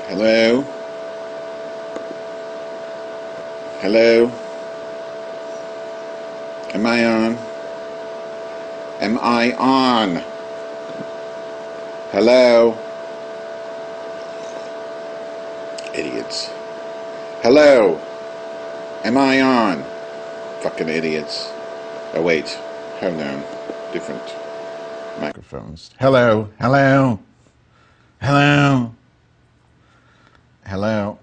Hello? Hello? Am I on? Am I on? Hello? Idiots. Hello? Am I on? Fucking idiots. Oh, wait. Hold on. Different microphones. Hello? Hello? Hello? Hello?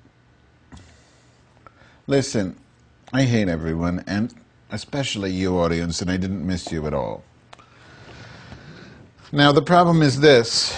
Listen, I hate everyone, and especially you, audience, and I didn't miss you at all. Now, the problem is this.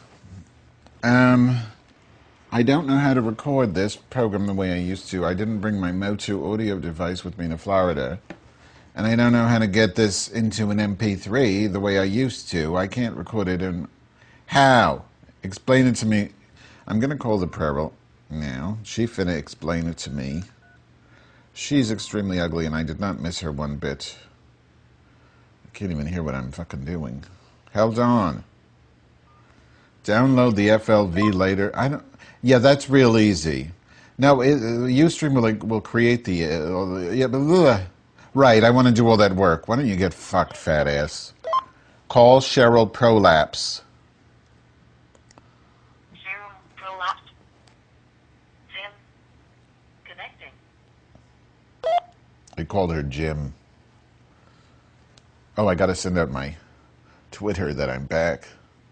I don't know how to record this program the way I used to. I didn't bring my Motu audio device with me to Florida. And I don't know how to get this into an MP3 the way I used to. I can't record it in... How? Explain it to me. I'm going to call the Pearl now. She finna explain it to me. She's extremely ugly and I did not miss her one bit. I can't even hear what I'm fucking doing. Hold on. Download the FLV later. I don't... Yeah, that's real easy. No, Ustream will create the... yeah, but, right, I want to do all that work. Why don't you get fucked, fat ass? Call Cheryl Prolapse. Cheryl Prolapse. Jim. Connecting. I called her Jim. Oh, I gotta send out my Twitter that I'm back.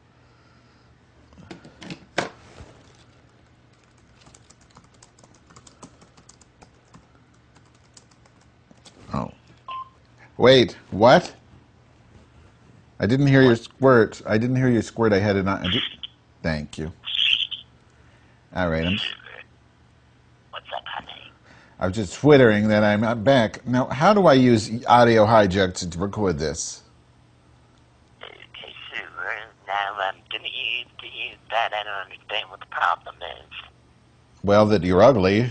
Oh. Wait, what? I didn't hear your squirt. I didn't hear your squirt. I had it on. Thank you. All right. What's up, honey? I was just twittering that I'm back. Now, how do I use Audio Hijack to record this? Okay, sure. Now I'm gonna use that. I don't understand what the problem is. Well, that you're ugly.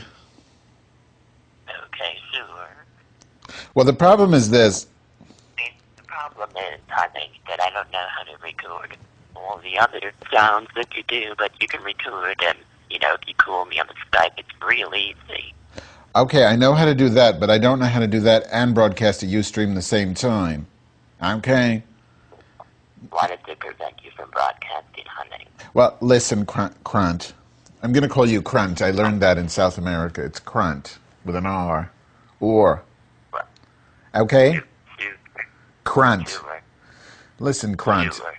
Okay, sure. Well, the problem is this. The problem is, honey, that I don't know how to record all the other sounds that you do, but you can record and, if you call me on the Skype, it's real easy. Okay, I know how to do that, but I don't know how to do that and broadcast a Ustream the same time. Okay? Why did it prevent you from broadcasting, honey? Well, listen, Crunt. I'm going to call you Crunt. I learned that in South America. It's Crunt with an R. Or. Okay? Crunt. Sure. Listen, Crunt. Sure.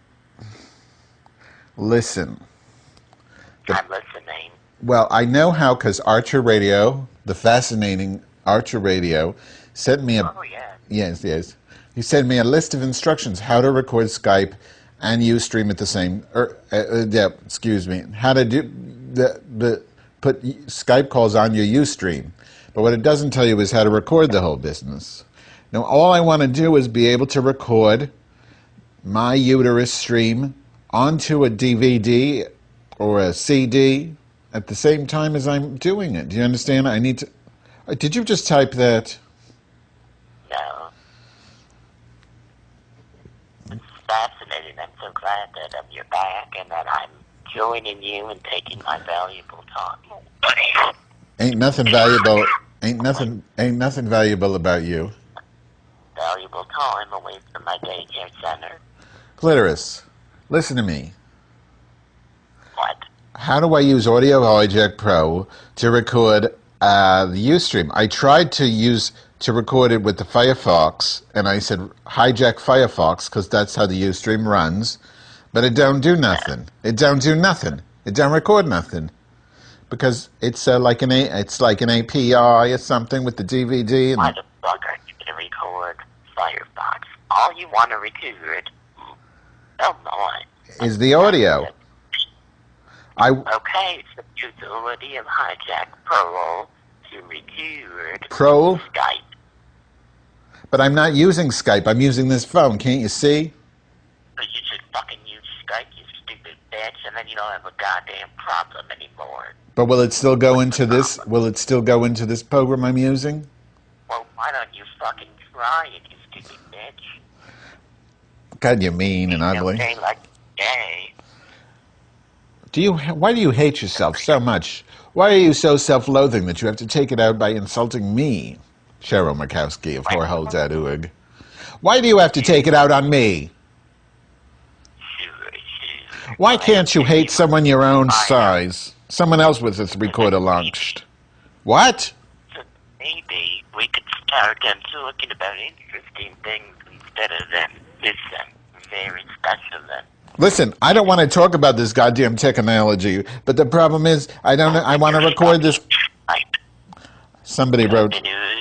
Listen. I'm listening. Well, I know how because Archer Radio, the fascinating Archer Radio, sent me a... Oh, yeah. Yes. He sent me a list of instructions how to record Skype and Ustream at the same... excuse me. How to do... put Skype calls on your Ustream. But what it doesn't tell you is how to record the whole business. Now, all I want to do is be able to record my uterus stream onto a DVD or a CD at the same time as I'm doing it. Do you understand? I need to... Did you just type that? No. It's fascinating. I'm so glad that you're back and that I'm joining you and taking my valuable time. Ain't nothing valuable. Ain't nothing valuable about you. Valuable time away from my daycare center. Clitoris, listen to me. What? How do I use Audio Hijack Pro to record the Ustream? I tried to record it with the Firefox, and I said hijack Firefox because that's how the Ustream runs, but it don't do nothing. It don't do nothing. It don't record nothing because it's like an API or something with the DVD. Why the fuck are you going to record Firefox? All you want to record, oh my, is the audio. Okay, so use the Audio Hijack Pro to record Pro? Skype. But I'm not using Skype. I'm using this phone. Can't you see? So you should fucking use Skype, you stupid bitch, and then you don't have a goddamn problem anymore. But will it still go into this? Will it still go into this program I'm using? Well, why don't you fucking try it, you stupid bitch? God, you're mean and ugly. Okay, like gay. Why do you hate yourself so much? Why are you so self-loathing that you have to take it out by insulting me? Cheryl Mikowski of Whoreholes.org. Why do you have to take it out on me? Why can't you hate someone your own size? Someone else with this recorder launched. What? So maybe we could start talking about interesting things instead of this very special Listen, I don't want to talk about this goddamn technology, but the problem is, I want to record this. Somebody wrote.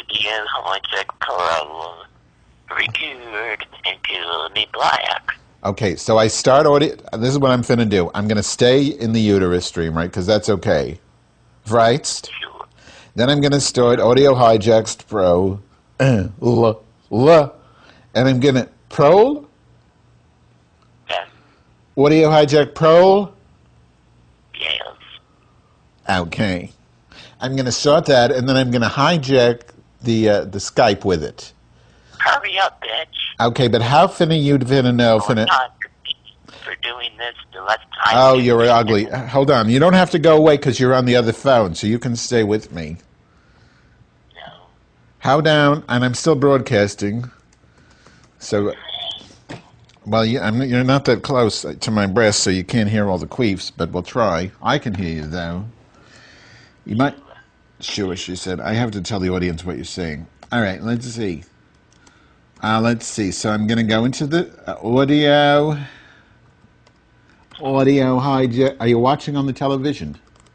Record until me black. Okay, so I start audio. This is what I'm finna do. I'm gonna stay in the uterus stream, right? Because that's okay, right? Sure. Then I'm gonna start Audio Hijacks Pro, and I'm gonna Pro. Yeah. Audio Hijack Pro. Yes. Okay, I'm gonna start that, and then I'm gonna hijack the Skype with it. Hurry up, bitch. Okay, but how finna you finna know finna? For doing this, the less time. Oh, you're ugly. Hold on. You don't have to go away because you're on the other phone, so you can stay with me. No. How down? And I'm still broadcasting. So, well, you're not that close to my breast, so you can't hear all the queefs, but we'll try. I can hear you, though. You might... Sure, she said. I have to tell the audience what you're saying. All right, let's see. Let's see. So I'm going to go into the audio hijack. Are you watching on the television?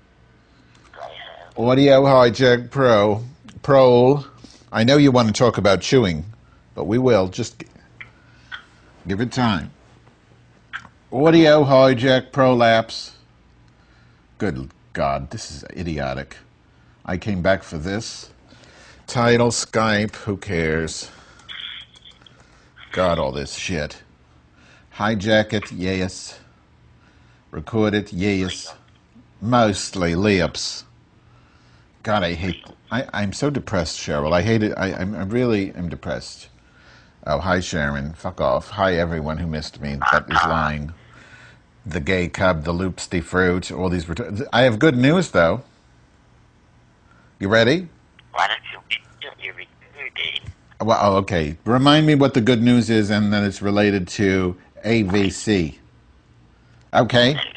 Audio Hijack Pro. I know you want to talk about chewing, but we will. Just give it time. Audio Hijack Prolapse. Good God, this is idiotic. I came back for this. Title, Skype, who cares? God, all this shit. Hijack it, yes. Record it, yes. Mostly lips. God, I hate... I'm so depressed, Cheryl. I hate it. I really am depressed. Oh, hi, Sharon. Fuck off. Hi, everyone who missed me. That is lying. The gay cub, the loops, the fruit, all these... I have good news, though. You ready? Why don't you get your recording? Well, okay. Remind me what the good news is and that it's related to AVC. Okay? Okay.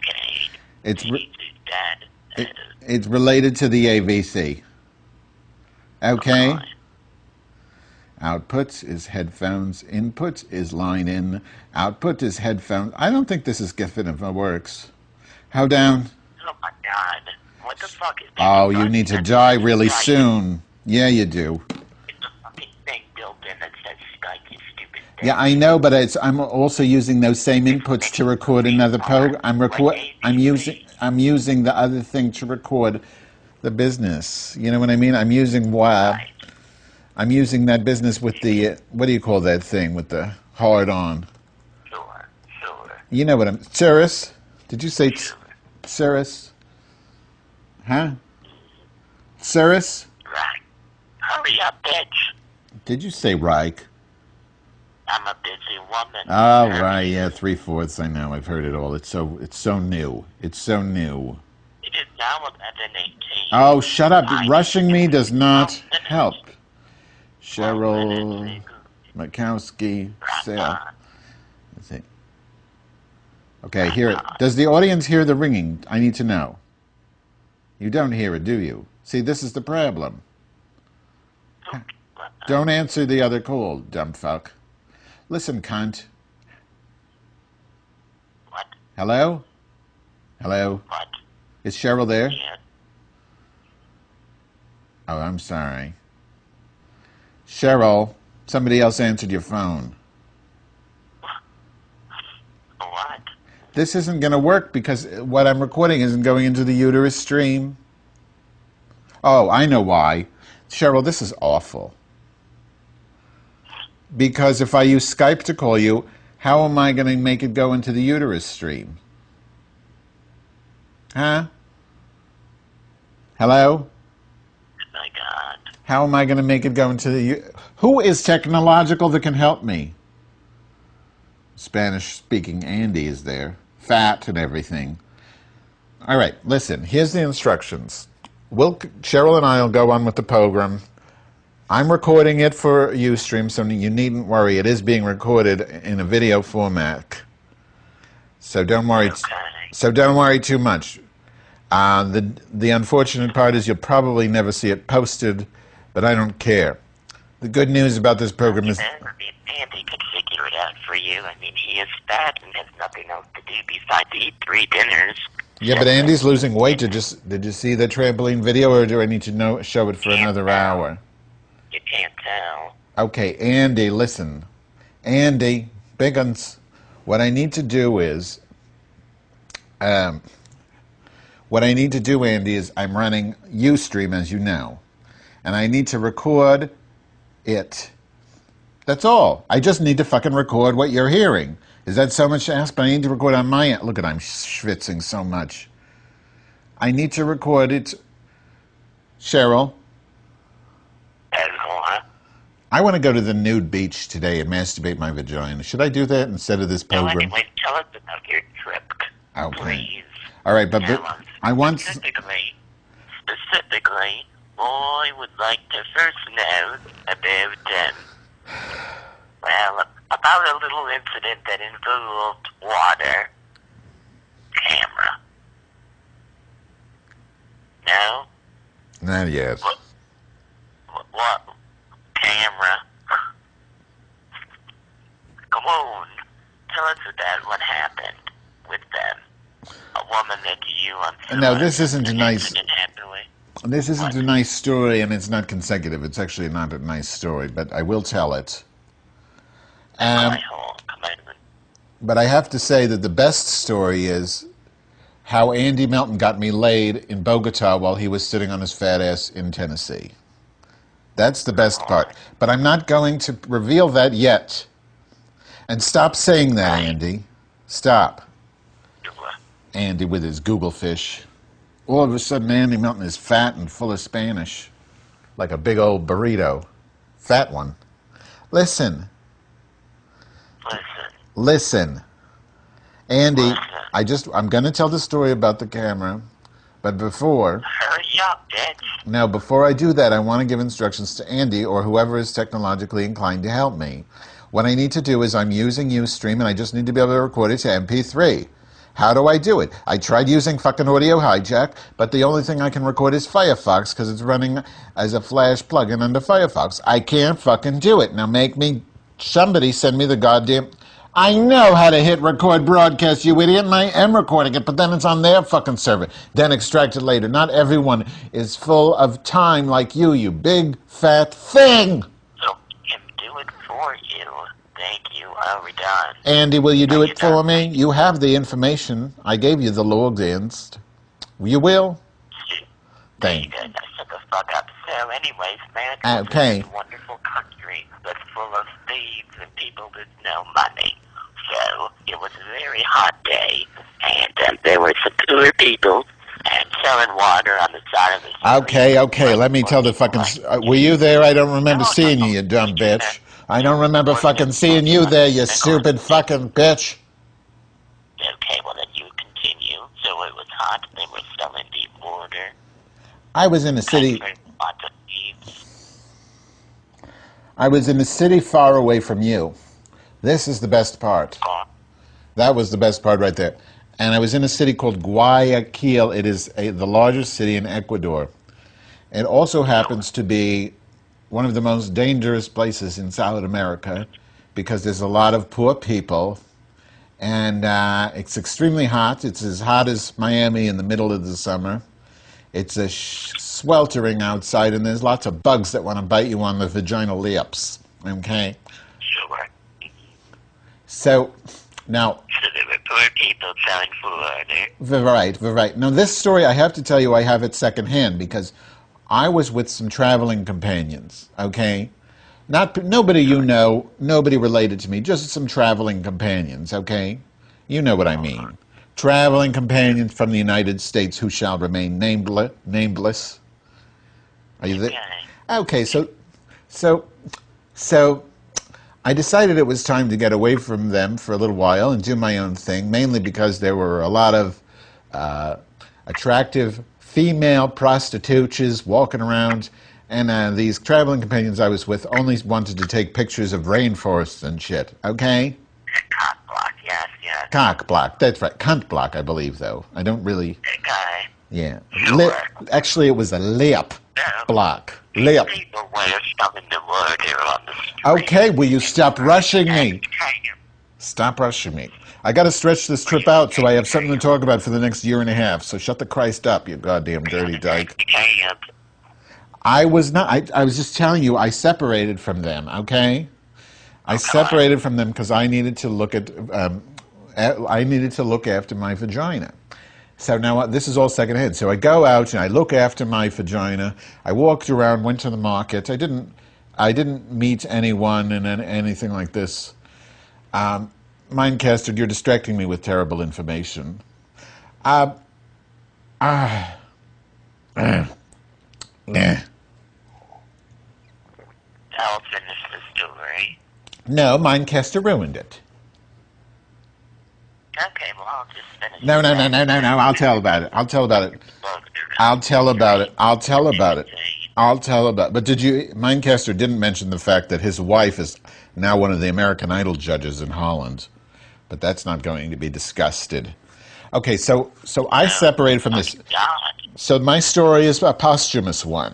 It's related to the AVC. Okay? Outputs is headphones. Input is line in. Output is headphones. I don't think this is given if it works. How down? Oh my God. What the fuck is this? Oh, you need to die really soon. Yeah, you do. It's a fucking thing built in that says Skype, you stupid thing. Yeah, I know, but I'm also using those same inputs to record another program. I'm using the other thing to record the business. You know what I mean? I'm using I'm using that business with the what do you call that thing with the hard on? Sure. You know what I'm... Cirrus? Did you say Cirrus? Huh? Cirrus? Right. Hurry up, bitch. Did you say Reich? I'm a busy woman. Oh, right, yeah, 3/4. I know, I've heard it all. It's so new. It's so new. It is now 11:18. Oh, shut up. Rushing me does not help. Cheryl Mikowski. Let's see. Okay, hear it. Does the audience hear the ringing? I need to know. You don't hear it, do you? See, this is the problem. Don't answer the other call, dumb fuck. Listen, cunt. What? Hello? Hello? What? Is Cheryl there? Yeah. Oh, I'm sorry. Cheryl, somebody else answered your phone. What? This isn't going to work because what I'm recording isn't going into the uterus stream. Oh, I know why. Cheryl, this is awful. Because if I use Skype to call you, how am I going to make it go into the uterus stream? Huh? Hello? My God. How am I going to make it go into the... Who is technological that can help me? Spanish-speaking Andy is there. Fat and everything. All right, listen, here's the instructions. Cheryl and I will go on with the program. I'm recording it for Ustream, so you needn't worry. It is being recorded in a video format. So don't worry. Okay. So don't worry too much. The unfortunate part is you'll probably never see it posted, but I don't care. The good news about this program is... Andy could figure it out for you. I mean, he is fat and has nothing else to do besides eat 3 dinners. Yeah, but Andy's losing weight. Did you see the trampoline video, or do I need to show it for another hour? You can't tell. Okay, Andy, listen. Andy, big uns. What I need to do is... what I need to do, Andy, is I'm running Ustream, as you know. And I need to record it. That's all. I just need to fucking record what you're hearing. Is that so much to ask? But I need to record on my end. Look at, I'm schwitzing so much. I need to record it. Cheryl. I want to go to the nude beach today and masturbate my vagina. Should I do that instead of this program? No, anyway, tell us about your trip. Okay. Please. All right, but I want... Specifically, I would like to first know about, about a little incident that involved water. Camera. No? Not yet. What? Camera. Come on. Tell us about what happened with them. A woman that you on... No, this isn't a nice... Happily. This isn't a nice story, and it's not consecutive. It's actually not a nice story, but I will tell it. But I have to say that the best story is how Andy Melton got me laid in Bogota while he was sitting on his fat ass in Tennessee. That's the best part. But I'm not going to reveal that yet. And stop saying that, Andy. Stop. Andy with his Google fish. All of a sudden, Andy Melton is fat and full of Spanish. Like a big old burrito. Fat one. Listen. Andy, I'm going to tell the story about the camera. But before... Hurry up, bitch. Now, before I do that, I want to give instructions to Andy or whoever is technologically inclined to help me. What I need to do is I'm using Ustream, and I just need to be able to record it to MP3. How do I do it? I tried using fucking Audio Hijack, but the only thing I can record is Firefox because it's running as a Flash plugin under Firefox. I can't fucking do it. Now somebody send me the goddamn... I know how to hit record broadcast, you idiot, and I am recording it, but then it's on their fucking server. Then extract it later. Not everyone is full of time like you big fat thing. So, can do it for you. Thank you. Are we done? Andy, will you do it for me? You have the information. I gave you the logins. You will? Thank you. Shut the fuck up. So, anyways, man, okay. It's a wonderful country that's full of thieves and people with no money. So, it was a very hot day, and there were some poor people selling water on the side of the street. Okay, let me tell the fucking... were you there? I don't remember seeing you dumb bitch. I don't remember fucking seeing you there, you stupid fucking bitch. Okay, well then you continue. So it was hot, they were selling the water. I was in a city... Lots of thieves. I was in a city far away from you. This is the best part. That was the best part right there. And I was in a city called Guayaquil. It is the largest city in Ecuador. It also happens to be one of the most dangerous places in South America because there's a lot of poor people. And it's extremely hot. It's as hot as Miami in the middle of the summer. It's sweltering outside, and there's lots of bugs that want to bite you on the vaginal lips. Okay? Sure. So, now... So there were poor people selling water. Right. Now, this story, I have to tell you, I have it secondhand because I was with some traveling companions, okay? Nobody you know, nobody related to me, just some traveling companions, okay? You know what I mean. Traveling companions from the United States who shall remain nameless. Are you there? Okay, so I decided it was time to get away from them for a little while and do my own thing, mainly because there were a lot of attractive female prostitutes walking around, and these traveling companions I was with only wanted to take pictures of rainforests and shit. Okay? Cock block, yes, yes. Cock block. That's right. Cunt block, I believe, though. I don't really... Okay. Yeah. Sure. Actually, it was a lip No. block. Lip. People wear stuff in the water on the street. Okay, will you stop rushing me? Okay. Stop rushing me. I got to stretch this trip out so I have something to talk about for the next year and a half. So shut the Christ up, you goddamn dirty dyke. I was not. I was just telling you. I separated from them. Okay. I separated from them because I needed to look at. I needed to look after my vagina. So now this is all secondhand. So I go out and I look after my vagina. I walked around, went to the market. I didn't meet anyone and anything like this. Mindcaster, you're distracting me with terrible information. Nah. I'll finish the story. No, Mindcaster ruined it. Okay, well, I'll just finish No. I'll tell about it. I'll tell about it. But did you... Mindcaster didn't mention the fact that his wife is now one of the American Idol judges in Holland. But that's not going to be discussed. Okay, so I separated from this. So my story is a posthumous one.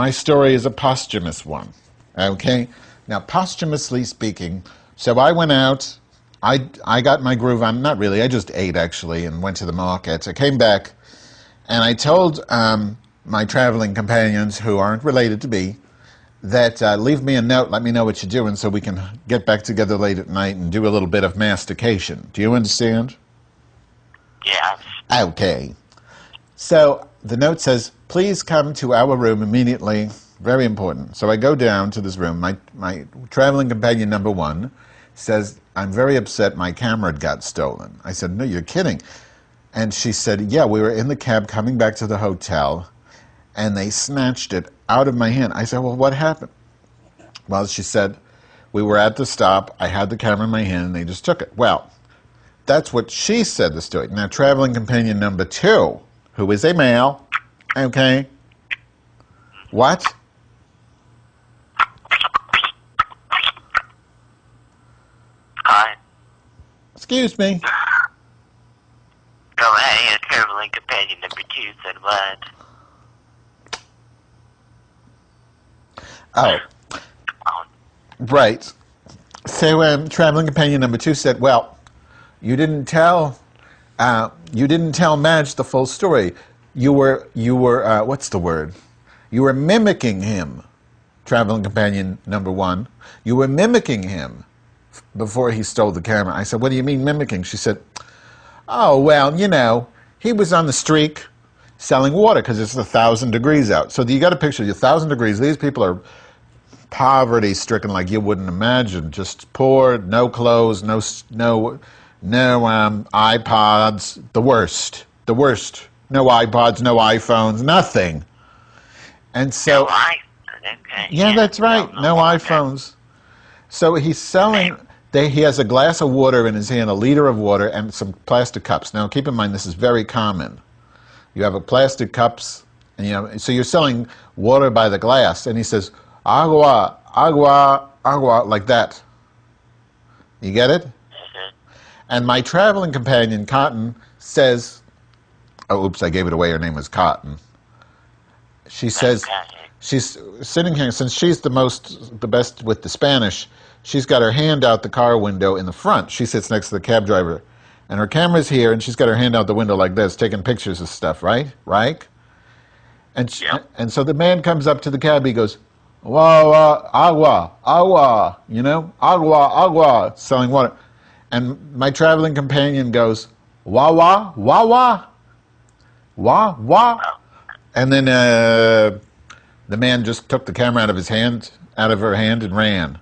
Okay? Now, posthumously speaking, so I went out, I got my groove on, not really, I just ate actually and went to the market. I came back and I told my traveling companions who aren't related to me that leave me a note, let me know what you're doing so we can get back together late at night and do a little bit of mastication. Do you understand? Yeah. Okay. So the note says, please come to our room immediately. Very important. So I go down to this room. My traveling companion number one says, I'm very upset my camera got stolen. I said, no, you're kidding. And she said, yeah, we were in the cab coming back to the hotel, and they snatched it out of my hand. I said, well, what happened? Well, she said, we were at the stop. I had the camera in my hand, and they just took it. Well, that's what she said the story. Now, traveling companion number two, who is a male, okay, what? Hi. Excuse me. Go ahead, traveling companion number 2 said what? Oh, right. So traveling companion number 2 said, well, you didn't tell Madge the full story. You were what's the word? You were mimicking him, traveling companion number 1. You were mimicking him before he stole the camera. I said, what do you mean mimicking? She said, oh, well, you know, he was on the streak selling water because it's 1,000 degrees out. So you got to picture 1,000 degrees. These people are poverty-stricken like you wouldn't imagine. Just poor, no clothes, no iPods. The worst. No iPods, no iPhones, nothing. And so, Okay. yeah, that's right. No iPhones. So he's selling. He has a glass of water in his hand, a liter of water, and some plastic cups. Now, keep in mind, this is very common. You have a plastic cups, and so you're selling water by the glass, and he says, agua, agua, agua, like that. You get it? And my traveling companion, Cotton, says, oh, oops, I gave it away. Her name was Cotton. She says, she's sitting here, since she's the best with the Spanish, she's got her hand out the car window in the front. She sits next to the cab driver. And her camera's here, and she's got her hand out the window like this, taking pictures of stuff, right? Right? And so the man comes up to the cab, he goes, wah, agua, agua, agua, agua, selling water. And my traveling companion goes, wah, wah, wah, wah, wah, wah. And then the man just took the camera out of her hand and ran.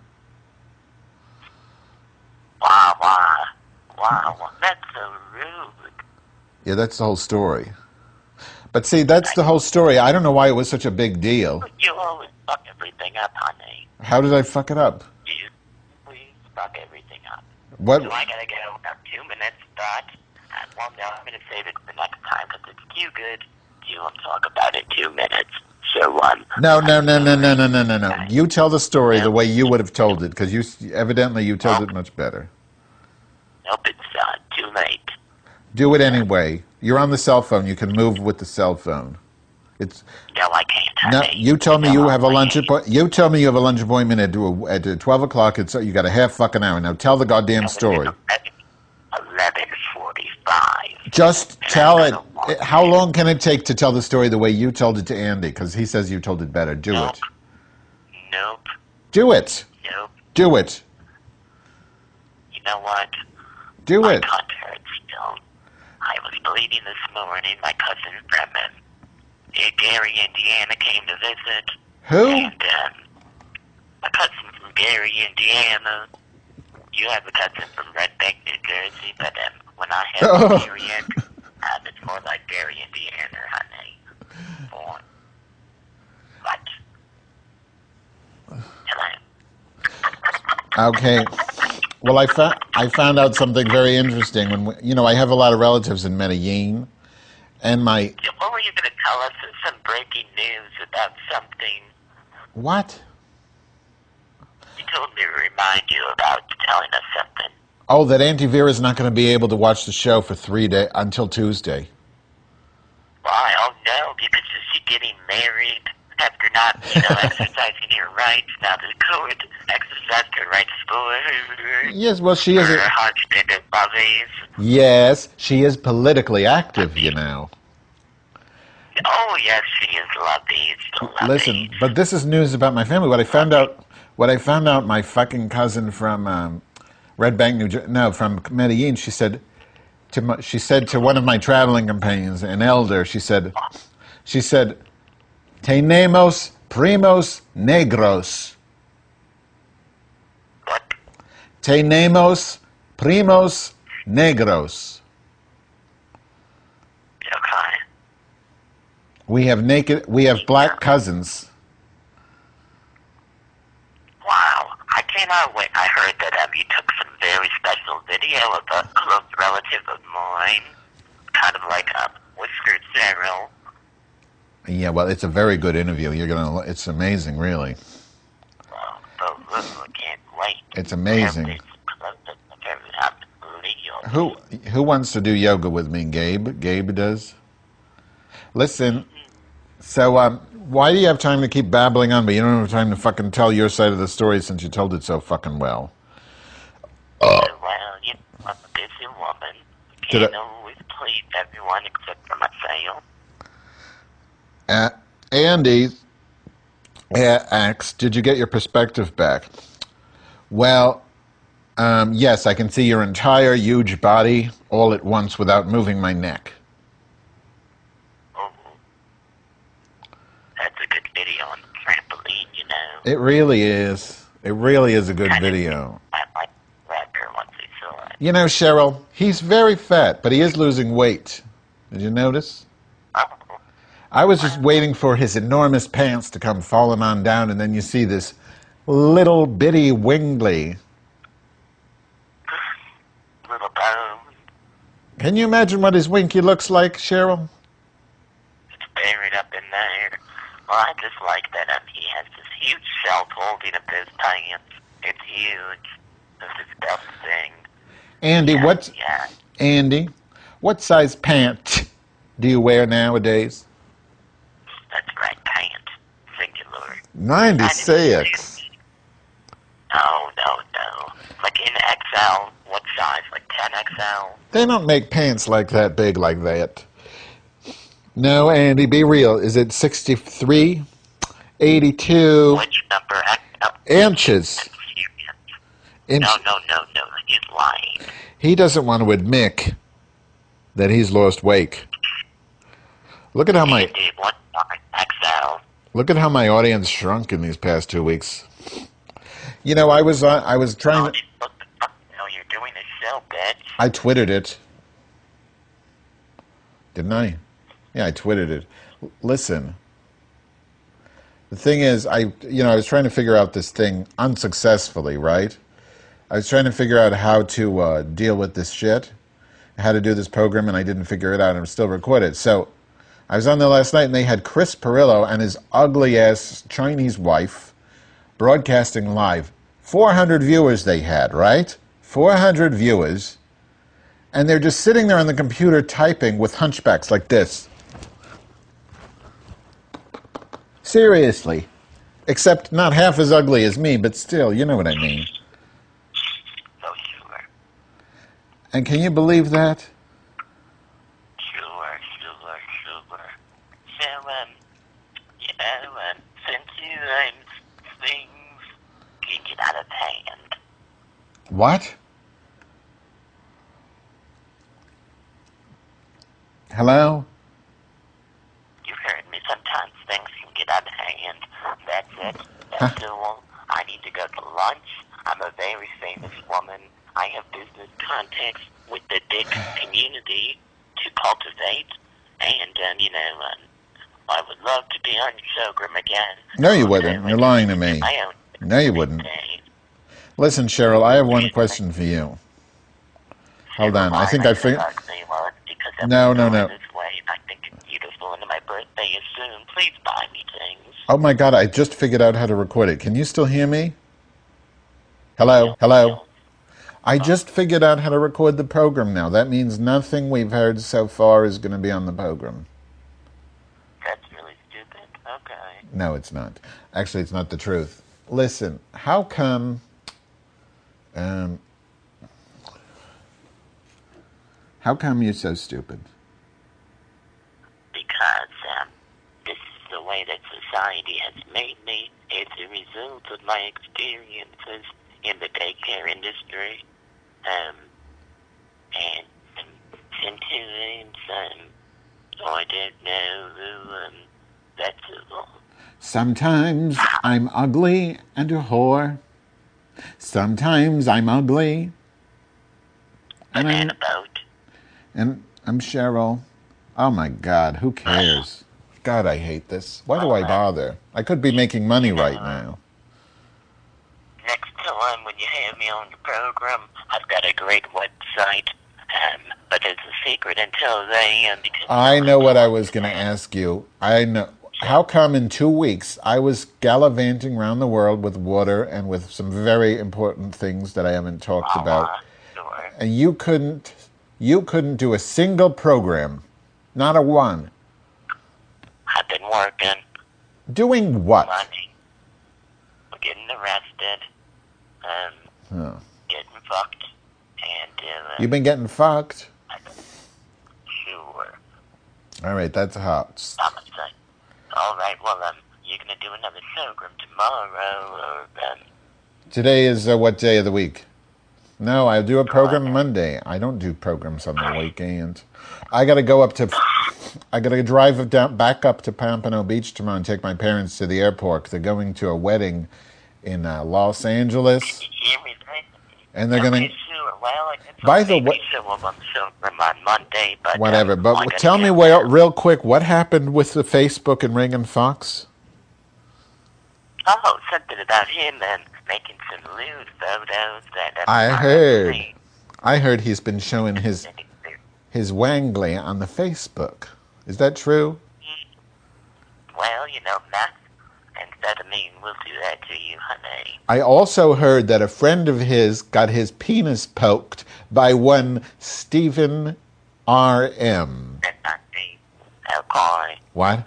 Wow, that's so rude. Yeah, that's the whole story. But see, that's the whole story. I don't know why it was such a big deal. You always fuck everything up, honey. How did I fuck it up? We fuck everything up. What? So I gotta go. About 2 minutes, but Well, no, I'm going to save it for next time because it's too good to talk about it 2 minutes. So, No. You tell the story the way you would have told it, because evidently you told it much better. Nope, it's too late. Do it anyway. You're on the cell phone. You can move with the cell phone. It's No, I can't. no. You told me you have a lunch appointment. You told me you have a lunch appointment at 12 o'clock. You got a half fucking hour. Now tell the goddamn story. 11:45. Just tell it. How long can it take to tell the story the way you told it to Andy? Because he says you told it better. Do it. Nope. Do it. Nope. Do it. You know what? Do My it. cunt hurts still. I was bleeding this morning. My cousin from Gary, Indiana came to visit. Who? And a cousin from Gary, Indiana. You have a cousin from Red Bank, New Jersey, but when I have a period, it's more like Gary, Indiana, honey. What? Hello. Okay. Well, I found out something very interesting. I have a lot of relatives in Medellin, and What were you going to tell us? Some breaking news about something. What? You told me to remind you about telling us something. Oh, that Auntie Vera's not going to be able to watch the show for 3 days until Tuesday. Why? Oh no, because she's getting married after not, exercising her rights. Now the court exercised her rights for her. Yes, well, she is. Her husband and brothers. Yes, she is politically active, you know. Oh yes, she is lovely. Listen, but this is news about my family. What I found out, my fucking cousin from Red Bank, from Medellin. She said to one of my traveling companions, an elder. She said, "Tenemos primos negros." What? Tenemos primos negros. Okay. We have black cousins. Wow. I cannot wait. I heard that you took some very special video of a close relative of mine, kind of like Whiskered Cyril. Yeah, well, it's a very good interview. It's amazing, really. I can't wait. It's amazing. Who wants to do yoga with me? Gabe? Gabe does? Listen, so why do you have time to keep babbling on, but you don't have time to fucking tell your side of the story since you told it so fucking well? Well, I'm a busy woman. Can't always please everyone except for myself. Andy asks, did you get your perspective back? Well, yes, I can see your entire huge body all at once without moving my neck. Oh, that's a good video on the trampoline, you know. It really is. It really is a good video. I might grab her once I saw it. You know, Cheryl, he's very fat, but he is losing weight. Did you notice? Oh. I was just waiting for his enormous pants to come falling on down, and then you see this little bitty wingly. Little bone. Can you imagine what his winky looks like, Cheryl? It's buried up in there. Well, I just like that he has this huge shelf holding up his pants. It's huge. This is belt thing. Andy, Yeah. Andy, what size pant do you wear nowadays? That's right, pant. Singular. 96. No. Like in XL, what size? Like 10XL? They don't make pants like that big like that. No, Andy, be real. Is it 63? 82? Which number? Inches. No. He's lying. He doesn't want to admit that he's lost weight. Look at how my audience shrunk in these past 2 weeks. You know, I was trying to. No, you're doing a show, bitch. I twittered it, didn't I? Yeah, I twittered it. Listen, the thing is, I was trying to figure out this thing unsuccessfully, right? I was trying to figure out how to deal with this shit, how to do this program, and I didn't figure it out, and I'm still recorded. So I was on there last night, and they had Chris Pirillo and his ugly-ass Chinese wife broadcasting live. 400 viewers they had, right? 400 viewers. And they're just sitting there on the computer typing with hunchbacks like this. Seriously. Except not half as ugly as me, but still, you know what I mean. So sure. And can you believe that? Sure. So, since things can get out of hand. What? Hello? You heard me. Sometimes things can get out of hand. That's it. That's all. I need to go to lunch. I'm a very famous woman. I have business contacts with the dick community to cultivate. And, I would love to be on your program again. No, you wouldn't. You're lying to me. No, you wouldn't. Listen, Cheryl, I have one question for you. Hold on. I think I figured... No. I think it's beautiful, and my birthday is soon. Please buy me things. Oh, my God. I just figured out how to record it. Can you still hear me? Hello? Hello? I just figured out how to record the program now. That means nothing we've heard so far is going to be on the program. That's really stupid. Okay. No, it's not. Actually, it's not the truth. Listen, how come... how come you're so stupid? Because this is the way that society has made me. It's a result of my experiences in the daycare industry. And sometimes I don't know. That's all. Sometimes I'm ugly and a whore. Sometimes I'm ugly. And I'm Cheryl. Oh my God, who cares? God, I hate this. Why do I bother? I could be making money right now. Next time when you have me on the program, I've got a great website. But it's a secret until then. I know what I was going to ask you. I know. How come in 2 weeks I was gallivanting around the world with water and with some very important things that I haven't talked about, Sure. and you couldn't do a single program, not a one. I've been working. Doing what? Money. Getting arrested. Getting fucked. And You've been getting fucked? Sure. All right, that's hot. All right, well, you're going to do another program tomorrow, or, Today is what day of the week? No, I do a program Monday. I don't do programs on the weekend. I got to drive back up to Pompano Beach tomorrow and take my parents to the airport. They're going to a wedding in Los Angeles. And they're going to... By the way... on Monday, but... Whatever, but tell me real quick, what happened with the Facebook and Reagan Fox? Oh, something about him and making some lewd photos that... I heard he's been showing his wangly on the Facebook. Is that true? Well, meth amphetamine will do that to you, honey. I also heard that a friend of his got his penis poked by one Stephen R.M. That not me. Okay. What?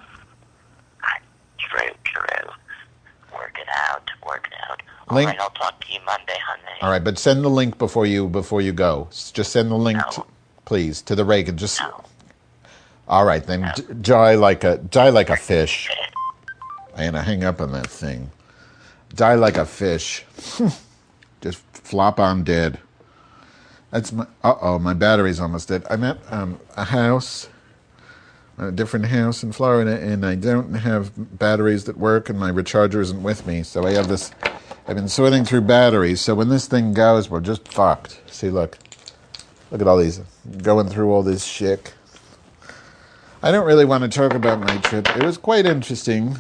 True. Work it out. All Link? right, I'll talk to you Monday, honey. All right, but send the link before you go. Just send the link, please, to the Reagan. No. All right, then. No. Die like a fish. I'm gonna hang up on that thing. Die like a fish. Just flop on dead. That's my... my battery's almost dead. I'm at a different house in Florida, and I don't have batteries that work, and my recharger isn't with me, so I have this... I've been sorting through batteries, so when this thing goes, we're just fucked. See, look. Look at all these. Going through all this shit. I don't really want to talk about my trip. It was quite interesting.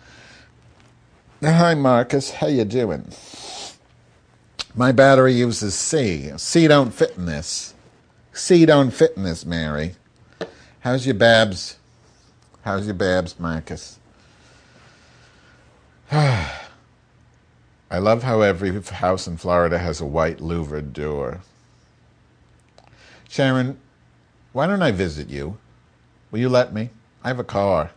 Hi, Marcus. How you doing? My battery uses C. C don't fit in this. C don't fit in this, Mary. How's your babs? How's your babs, Marcus? I love how every house in Florida has a white louvered door. Sharon, why don't I visit you? Will you let me? I have a car.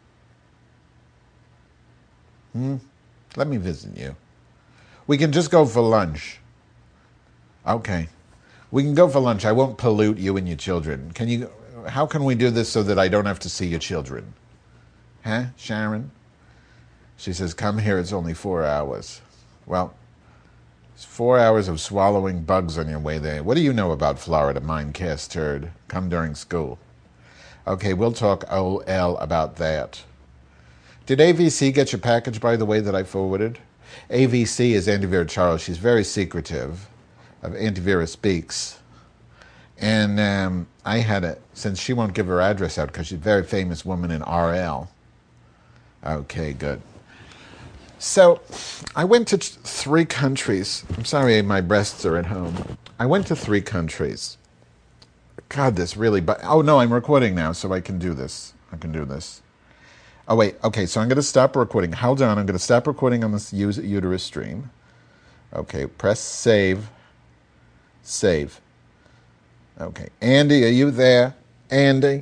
Let me visit you. We can just go for lunch. Okay. We can go for lunch. I won't pollute you and your children. How can we do this so that I don't have to see your children? Huh, Sharon? She says, come here, it's only 4 hours. Well, it's 4 hours of swallowing bugs on your way there. What do you know about Florida, Mindcast turd? Come during school. Okay, we'll talk OL about that. Did AVC get your package, by the way, that I forwarded? AVC is Auntie Vera Charles. She's very secretive. Auntie Vera Speaks. And I had since she won't give her address out because she's a very famous woman in RL. Okay, good. So I went to 3 countries. I'm sorry, my breasts are at home. I went to 3 countries. God, this really... oh, no, I'm recording now, so I can do this. Oh, wait. Okay, so I'm going to stop recording. Hold on. I'm going to stop recording on this uterus stream. Okay, press save. Save. Okay. Andy, are you there? Andy?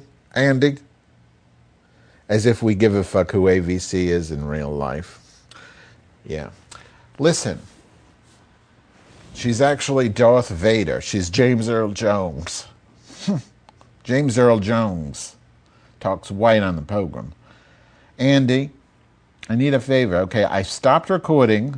As if we give a fuck who AVC is in real life. Yeah. Listen. She's actually Darth Vader. She's James Earl Jones. James Earl Jones talks white on the program. Andy, I need a favor. Okay, I've stopped recording.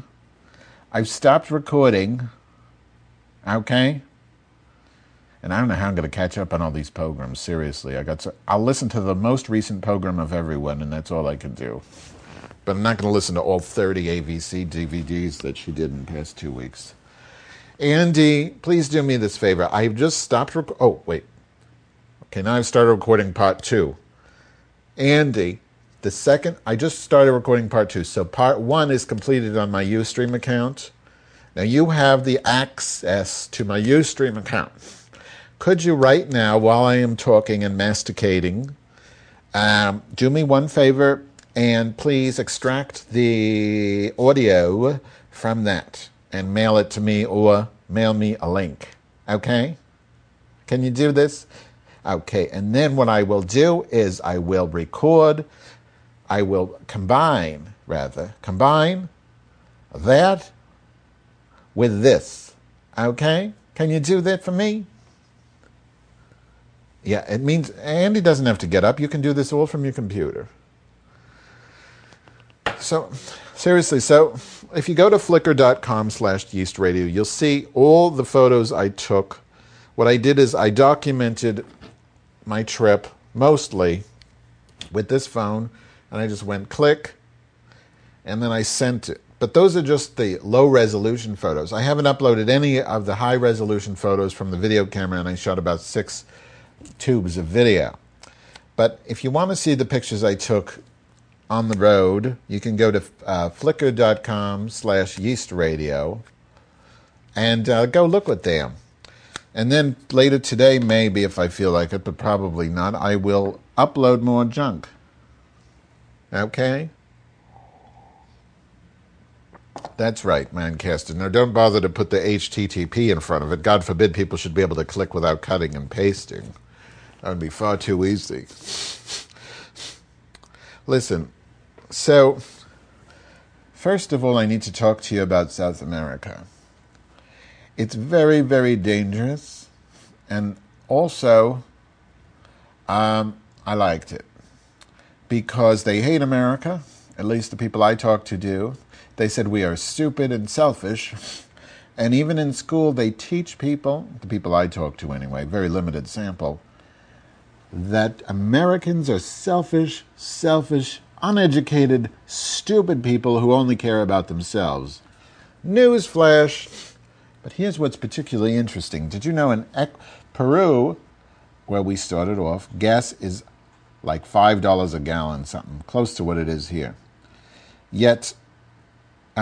Okay? And I don't know how I'm going to catch up on all these programs. Seriously, I'll listen to the most recent program of everyone, and that's all I can do. But I'm not going to listen to all 30 AVC DVDs that she did in the past 2 weeks. Andy, please do me this favor. I've just stopped oh, wait. Okay, now I've started recording part 2. Andy, I just started recording part 2. So part 1 is completed on my Ustream account. Now you have the access to my Ustream account. Could you right now, while I am talking and masticating, do me one favor and please extract the audio from that and mail it to me or mail me a link. Okay? Can you do this? Okay, and then what I will do is I will combine that with this. Okay? Can you do that for me? Yeah, it means Andy doesn't have to get up. You can do this all from your computer. So, seriously, if you go to flickr.com/yeastradio, you'll see all the photos I took. What I did is I documented my trip mostly with this phone, and I just went click, and then I sent it. But those are just the low-resolution photos. I haven't uploaded any of the high-resolution photos from the video camera, and I shot about 6 tubes of video. But if you want to see the pictures I took on the road, you can go to flickr.com/yeastradio and go look at them. And then later today, maybe if I feel like it, but probably not, I will upload more junk. Okay? That's right, Mancaster. Now, don't bother to put the HTTP in front of it. God forbid people should be able to click without cutting and pasting. That would be far too easy. Listen, so, first of all, I need to talk to you about South America. It's very, very dangerous, and also, I liked it. Because they hate America, at least the people I talk to do. They said we are stupid and selfish. And even in school, they teach people, the people I talk to anyway, very limited sample, that Americans are selfish, uneducated, stupid people who only care about themselves. Newsflash. But here's what's particularly interesting. Did you know in Peru, where we started off, gas is like $5 a gallon, something close to what it is here. Yet,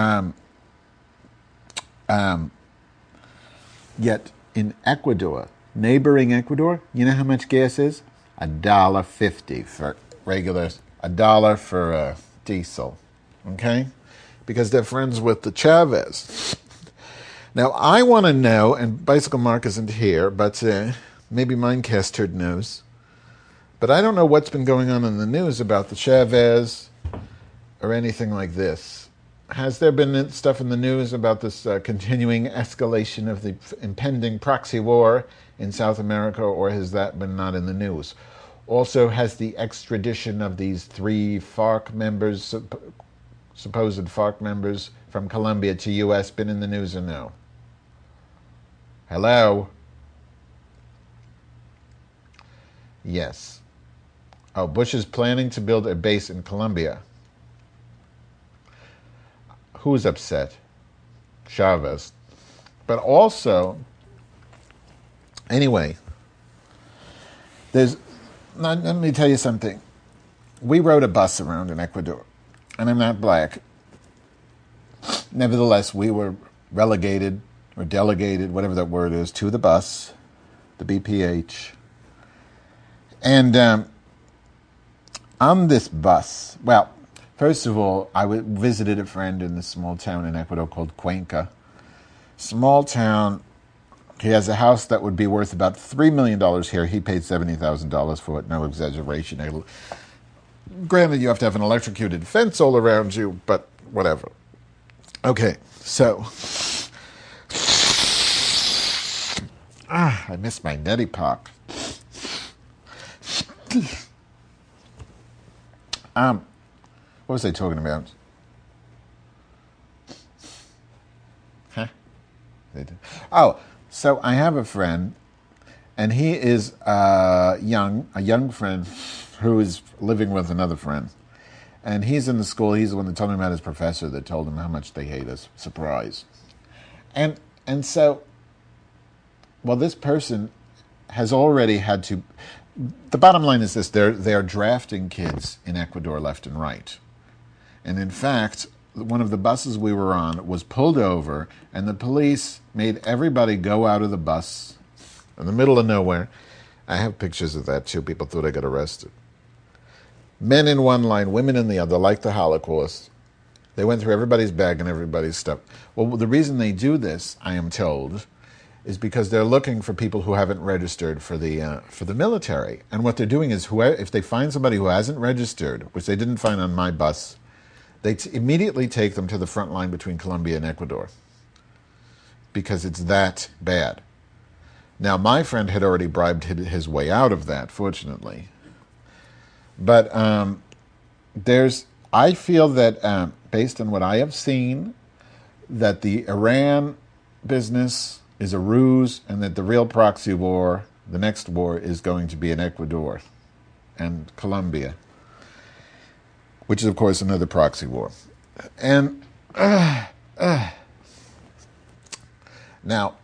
yet in Ecuador, Neighboring Ecuador, you know how much gas is? $1.50 for regular, $1 for diesel. Okay? Because they're friends with the Chavez. Now, I want to know, and Bicycle Mark isn't here, but maybe Mindcaster knows. But I don't know what's been going on in the news about the Chavez or anything like this. Has there been stuff in the news about this continuing escalation of the impending proxy war in South America, or has that been not in the news? Also, has the extradition of these 3 FARC members, supposed FARC members from Colombia to U.S. been in the news or no? Hello? Yes. Oh, Bush is planning to build a base in Colombia. Who's upset? Chavez. But also, anyway, let me tell you something. We rode a bus around in Ecuador, and I'm not black. Nevertheless, we were relegated or delegated, whatever that word is, to the bus, the BPH. And on this bus, well, first of all, I visited a friend in this small town in Ecuador called Cuenca. Small town. He has a house that would be worth about $3 million here. He paid $70,000 for it, no exaggeration. Granted, you have to have an electrocuted fence all around you, but whatever. Okay, so... I missed my neti pop. What was I talking about? Huh? Oh, so I have a friend, and he is a young friend who is living with another friend. And he's in the school. He's the one that told me about his professor that told him how much they hate us. Surprise. And so, well, this person has already had to... The bottom line is this. They are drafting kids in Ecuador left and right. And in fact, one of the buses we were on was pulled over, and the police made everybody go out of the bus in the middle of nowhere. I have pictures of that, too. People thought I got arrested. Men in one line, women in the other, like the Holocaust. They went through everybody's bag and everybody's stuff. Well, the reason they do this, I am told, is because they're looking for people who haven't registered for the military. And what they're doing is, if they find somebody who hasn't registered, which they didn't find on my bus, they immediately take them to the front line between Colombia and Ecuador, because it's that bad. Now, my friend had already bribed his way out of that, fortunately. But I feel that, based on what I have seen, that the Iran business is a ruse, and that the real proxy war, the next war, is going to be in Ecuador and Colombia, which is, of course, another proxy war. And now,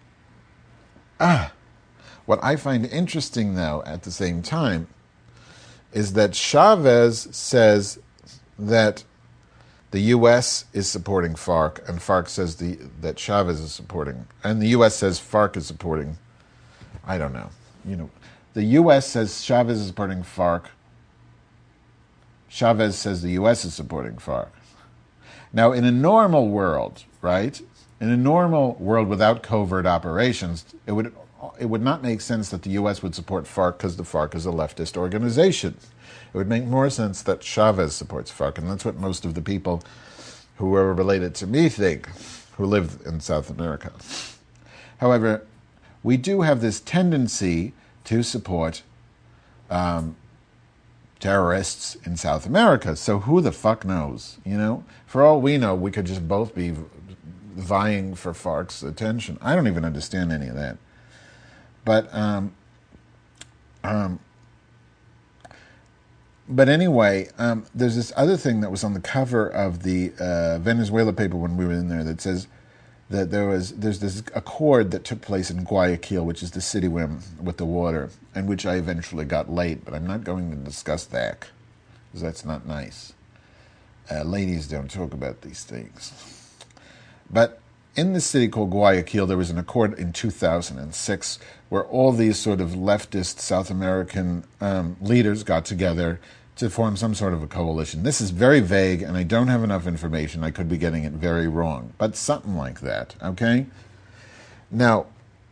what I find interesting, though, at the same time, is that Chavez says that the U.S. is supporting FARC, and FARC says that Chavez is supporting, and the U.S. says FARC is supporting, I don't know. The U.S. says Chavez is supporting FARC. Chavez says the U.S. is supporting FARC. Now, in a normal world, right? In a normal world without covert operations, it would not make sense that the U.S. would support FARC because the FARC is a leftist organization. It would make more sense that Chavez supports FARC, and that's what most of the people who are related to me think, who live in South America. However, we do have this tendency to support terrorists in South America, so who the fuck knows, For all we know, we could just both be vying for FARC's attention. I don't even understand any of that. But anyway, there's this other thing that was on the cover of the Venezuela paper when we were in there that says that there's this accord that took place in Guayaquil, which is the city with the water, and which I eventually got late, but I'm not going to discuss that, because that's not nice. Ladies don't talk about these things. But in the city called Guayaquil, there was an accord in 2006 where all these sort of leftist South American leaders got together to form some sort of a coalition. This is very vague, and I don't have enough information. I could be getting it very wrong, but something like that, okay? Now,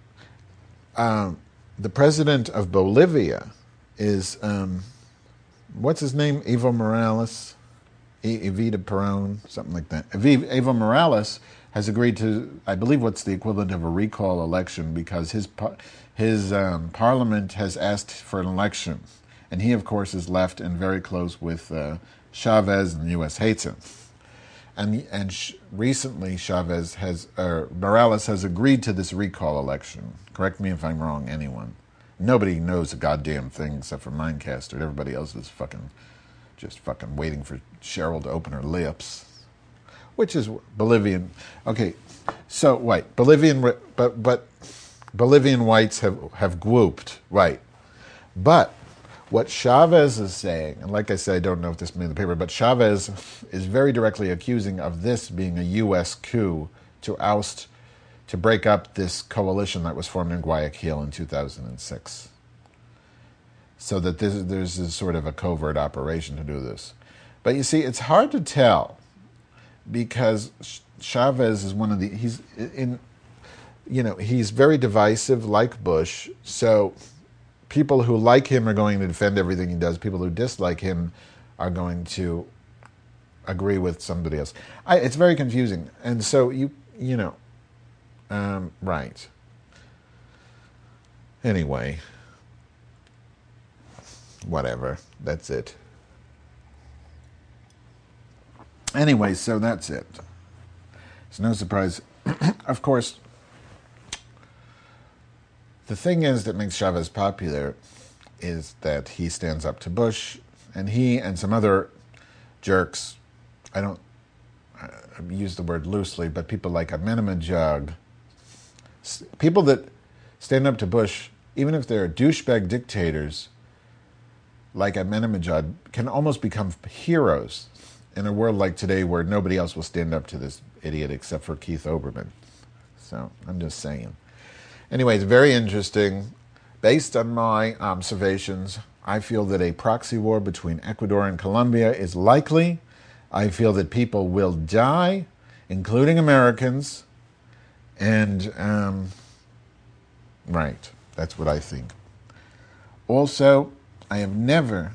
the president of Bolivia is, what's his name? Evo Morales? Evita Peron, something like that. Evo Morales has agreed to, I believe, what's the equivalent of a recall election, because his parliament has asked for an election. And he, of course, is left and very close with Chavez, and the U.S. hates him. And recently, Morales has agreed to this recall election. Correct me if I'm wrong, anyone. Nobody knows a goddamn thing except for Mindcaster. Everybody else is just fucking waiting for Cheryl to open her lips, which is Bolivian. Okay, so white Bolivian, but Bolivian whites have whooped, right? But what Chavez is saying, and like I said, I don't know if this made the paper, but Chavez is very directly accusing of this being a U.S. coup to break up this coalition that was formed in Guayaquil in 2006. So that there's a sort of a covert operation to do this. But you see, it's hard to tell because Chavez is he's very divisive, like Bush. So people who like him are going to defend everything he does. People who dislike him are going to agree with somebody else. It's very confusing. And so right. Anyway, whatever. That's it. Anyway, so that's it. It's no surprise. Of course, the thing is that makes Chavez popular is that he stands up to Bush, and he and some other jerks, I use the word loosely, but people like Ahmadinejad, people that stand up to Bush, even if they're douchebag dictators, like Ahmadinejad, can almost become heroes in a world like today where nobody else will stand up to this idiot except for Keith Olbermann. So, I'm just saying. Anyway, it's very interesting. Based on my observations, I feel that a proxy war between Ecuador and Colombia is likely. I feel that people will die, including Americans. And, right, that's what I think. Also, I have never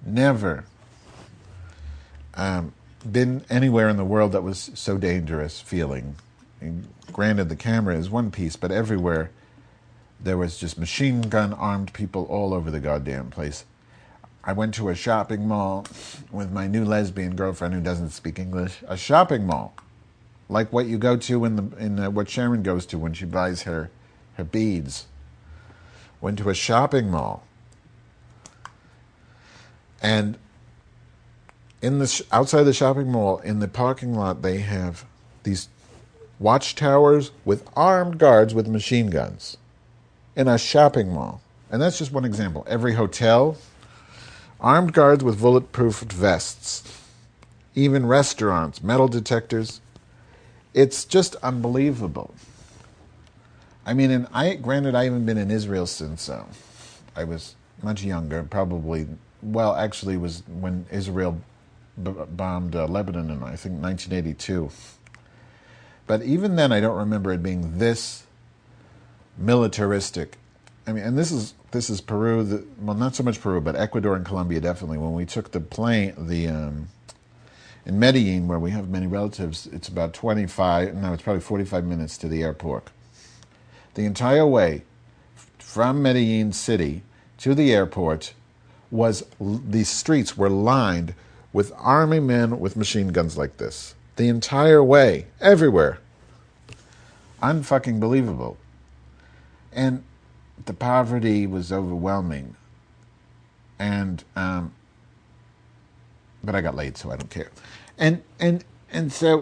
been anywhere in the world that was so dangerous feeling. And granted, the camera is one piece, but everywhere there was just machine gun armed people all over the goddamn place. I went to a shopping mall with my new lesbian girlfriend who doesn't speak English. A shopping mall, like what you go to what Sharon goes to when she buys her beads. Went to a shopping mall, and outside the shopping mall, in the parking lot, they have these watchtowers with armed guards with machine guns in a shopping mall. And that's just one example. Every hotel, armed guards with bulletproof vests. Even restaurants, metal detectors. It's just unbelievable. I mean, granted, I haven't been in Israel since I was much younger, probably, actually it was when Israel bombed Lebanon in, I think, 1982. But even then, I don't remember it being this militaristic. I mean, and this is Peru. Not so much Peru, but Ecuador and Colombia definitely. When we took the plane, in Medellin, where we have many relatives, it's about 45 minutes to the airport. The entire way from Medellin city to the airport these streets were lined with army men with machine guns like this. The entire way, everywhere. Unfucking believable. And the poverty was overwhelming. And but I got laid, so I don't care. And so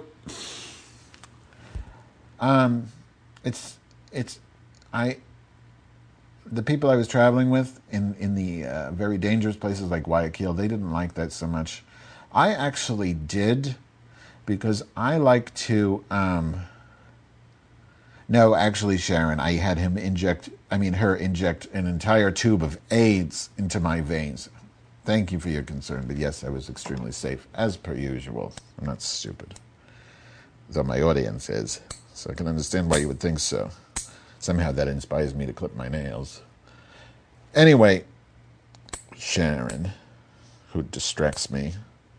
the people I was traveling with in the very dangerous places like Guayaquil, they didn't like that so much. I actually did, because I like to No, actually, Sharon, I had her inject an entire tube of AIDS into my veins. Thank you for your concern, but yes, I was extremely safe, as per usual. I'm not stupid, though my audience is, so I can understand why you would think so. Somehow that inspires me to clip my nails. Anyway, Sharon, who distracts me.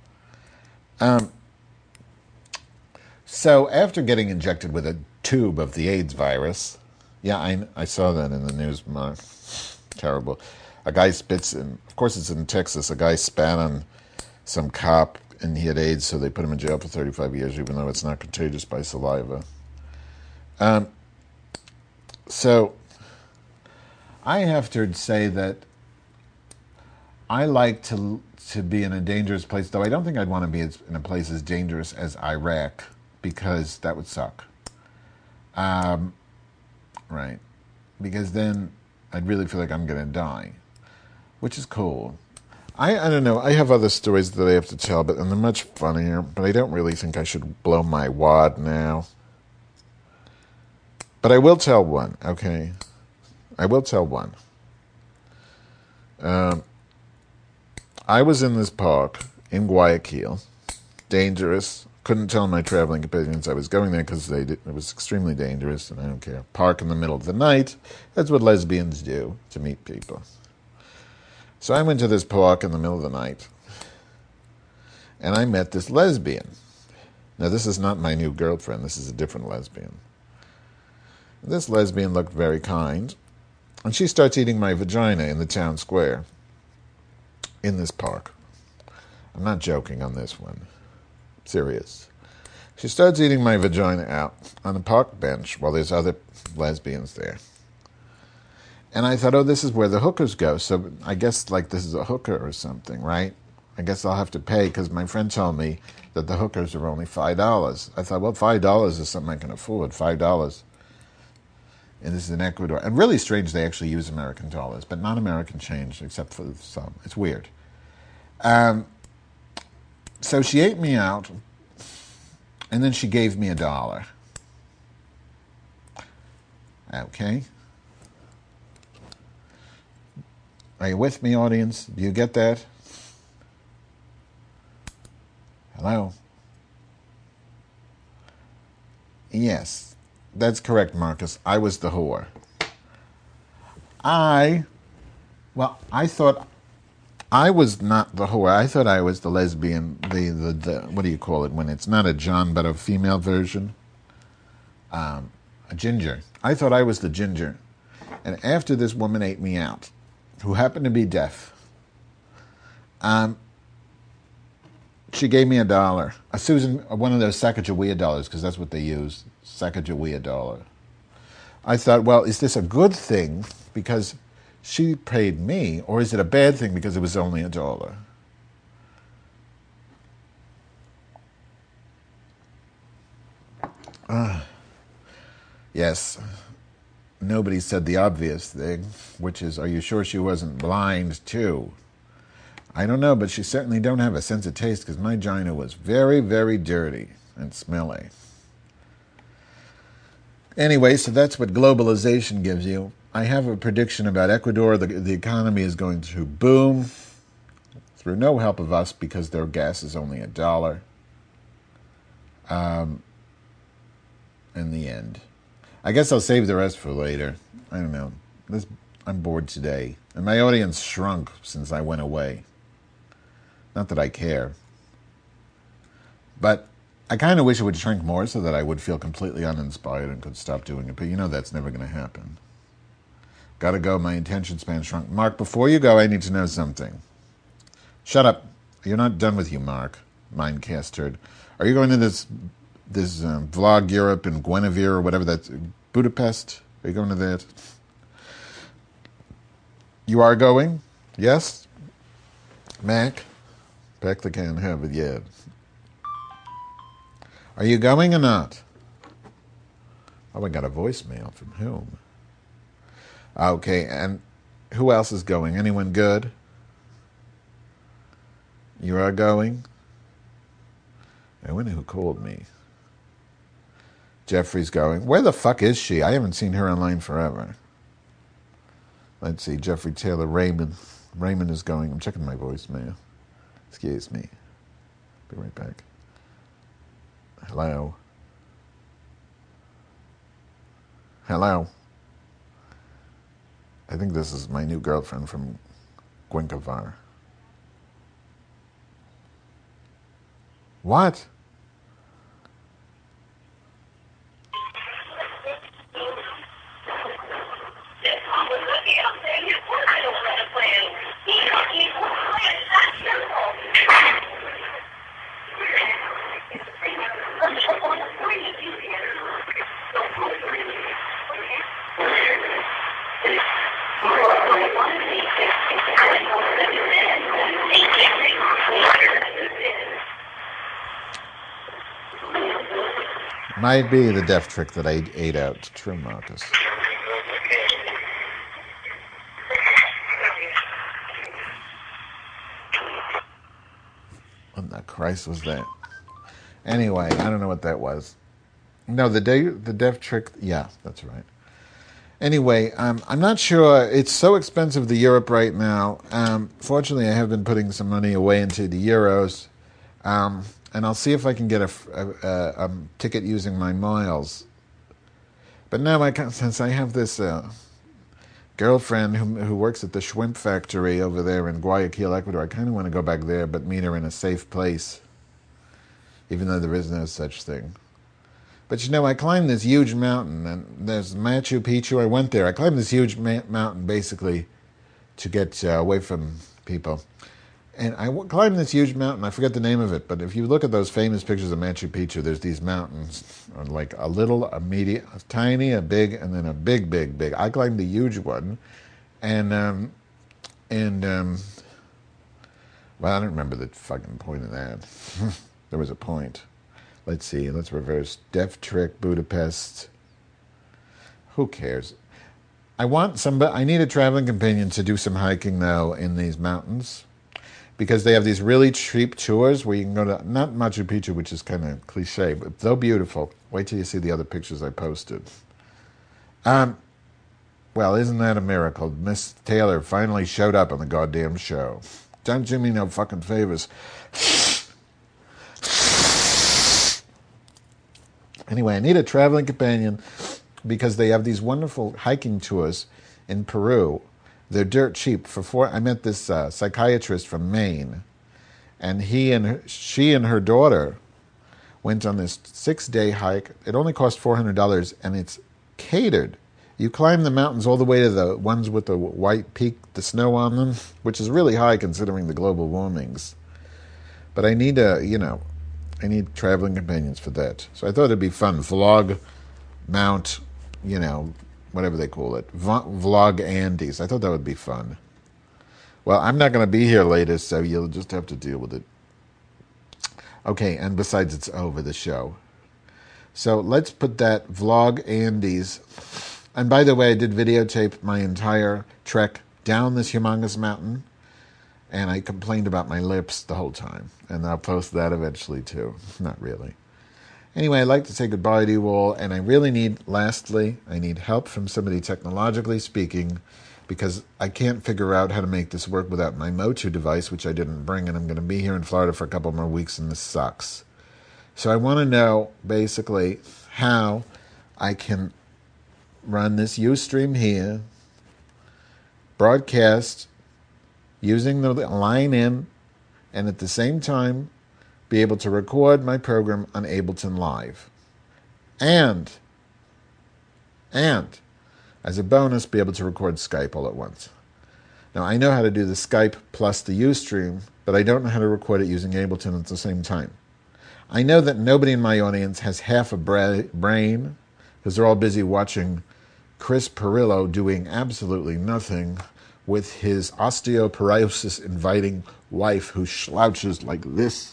So after getting injected with a tube of the AIDS virus, yeah, I saw that in the news. Terrible. A guy spits in, of course it's in Texas, a guy spat on some cop and he had AIDS, so they put him in jail for 35 years, even though it's not contagious by saliva. So I have to say that I like to be in a dangerous place, though I don't think I'd want to be in a place as dangerous as Iraq, because that would suck. Right. Because then I'd really feel like I'm going to die, which is cool. I don't know. I have other stories that I have to tell, but and they're much funnier, but I don't really think I should blow my wad now. But I will tell one, okay? I will tell one. I was in this park in Guayaquil. Dangerous. Couldn't tell my traveling companions I was going there because it was extremely dangerous, and I don't care. Park in the middle of the night. That's what lesbians do to meet people. So I went to this park in the middle of the night, and I met this lesbian. Now, this is not my new girlfriend. This is a different lesbian. This lesbian looked very kind, and she starts eating my vagina in the town square in this park. I'm not joking on this one. Serious. She starts eating my vagina out on a park bench while there's other lesbians there. And I thought, oh, this is where the hookers go. So I guess like this is a hooker or something, right? I guess I'll have to pay because my friend told me that the hookers are only $5. I thought, well, $5 is something I can afford, $5. And this is in Ecuador. And really strange, they actually use American dollars, but not American change, except for some. It's weird. So she ate me out, and then she gave me $1. Okay. Are you with me, audience? Do you get that? Hello? Yes, that's correct, Marcus. I was the whore. I thought I was not the whore. I thought I was the lesbian, the what do you call it when it's not a John but a female version? A ginger. I thought I was the ginger. And after this woman ate me out, who happened to be deaf, she gave me $1. One of those Sacagawea dollars, because that's what they use, Sacagawea dollar. I thought, well, is this a good thing because she paid me, or is it a bad thing because it was only $1? Yes, nobody said the obvious thing, which is, are you sure she wasn't blind too? I don't know, but she certainly don't have a sense of taste because my vagina was very, very dirty and smelly. Anyway, so that's what globalization gives you. I have a prediction about Ecuador. The economy is going to boom through no help of us because their gas is only $1. In the end. I guess I'll save the rest for later. I don't know. I'm bored today. And my audience shrunk since I went away. Not that I care. But I kind of wish it would shrink more so that I would feel completely uninspired and could stop doing it. But you know that's never going to happen. Gotta go. My attention span shrunk. Mark, before you go, I need to know something. Shut up. You're not done with you, Mark. Mindcast turd. Are you going to this Vlog Europe in Guinevere or whatever that's Budapest? Are you going to that? You are going? Yes? Mac? Back the can't have it yet. Are you going or not? Oh, I got a voicemail from whom? Okay, and who else is going? Anyone good? You are going? I wonder who called me. Jeffrey's going. Where the fuck is she? I haven't seen her online forever. Let's see. Jeffrey Taylor Raymond. Raymond is going. I'm checking my voicemail. Excuse me. Be right back. Hello. Hello. I think this is my new girlfriend from Gwenkavar. What? Might be the death trick that I ate out to trim Marcus. What the Christ was that? Anyway, I don't know what that was. No, the death trick. Yeah, that's right. Anyway, I'm not sure. It's so expensive, the Europe right now. Fortunately, I have been putting some money away into the euros. And I'll see if I can get a ticket using my miles. But now, since I have this girlfriend who works at the shrimp factory over there in Guayaquil, Ecuador, I kind of want to go back there, but meet her in a safe place, even though there is no such thing. But I climbed this huge mountain, and there's Machu Picchu. I went there. I climbed this huge mountain basically to get away from people. And I climbed this huge mountain. I forget the name of it, but if you look at those famous pictures of Machu Picchu, there's these mountains, like a little, a medium, a tiny, a big, and then a big, big, big. I climbed the huge one, and well, I don't remember the fucking point of that. There was a point. Let's see. Let's reverse. Death Trick, Budapest. Who cares? I need a traveling companion to do some hiking though in these mountains. Because they have these really cheap tours where you can go to, not Machu Picchu, which is kind of cliche, but though beautiful. Wait till you see the other pictures I posted. Well, isn't that a miracle? Miss Taylor finally showed up on the goddamn show. Don't do me no fucking favors. Anyway, I need a traveling companion because they have these wonderful hiking tours in Peru. They're dirt cheap. I met this psychiatrist from Maine, and she and her daughter went on this 6-day hike. It only cost $400, and it's catered. You climb the mountains all the way to the ones with the white peak, the snow on them, which is really high considering the global warmings. But I need traveling companions for that. So I thought it'd be fun. Vlog, Mount, whatever they call it. Vlog Andes. I thought that would be fun. Well, I'm not going to be here later, so you'll just have to deal with it. Okay, and besides, it's over the show. So let's put that Vlog Andes. And by the way, I did videotape my entire trek down this humongous mountain, and I complained about my lips the whole time. And I'll post that eventually, too. Not really. Anyway, I'd like to say goodbye to you all, and I need help from somebody technologically speaking, because I can't figure out how to make this work without my Motu device, which I didn't bring, and I'm going to be here in Florida for a couple more weeks, and this sucks. So I want to know, basically, how I can run this Ustream here, broadcast, using the line in, and at the same time, be able to record my program on Ableton Live. And, as a bonus, be able to record Skype all at once. Now, I know how to do the Skype plus the Ustream, but I don't know how to record it using Ableton at the same time. I know that nobody in my audience has half a brain, because they're all busy watching Chris Pirillo doing absolutely nothing with his osteoporosis-inviting wife who slouches like this.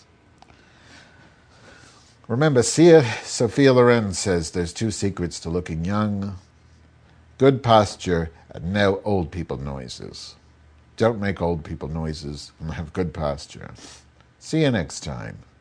Remember, Sophia Loren says there's 2 secrets to looking young: good posture and no old people noises. Don't make old people noises and have good posture. See you next time.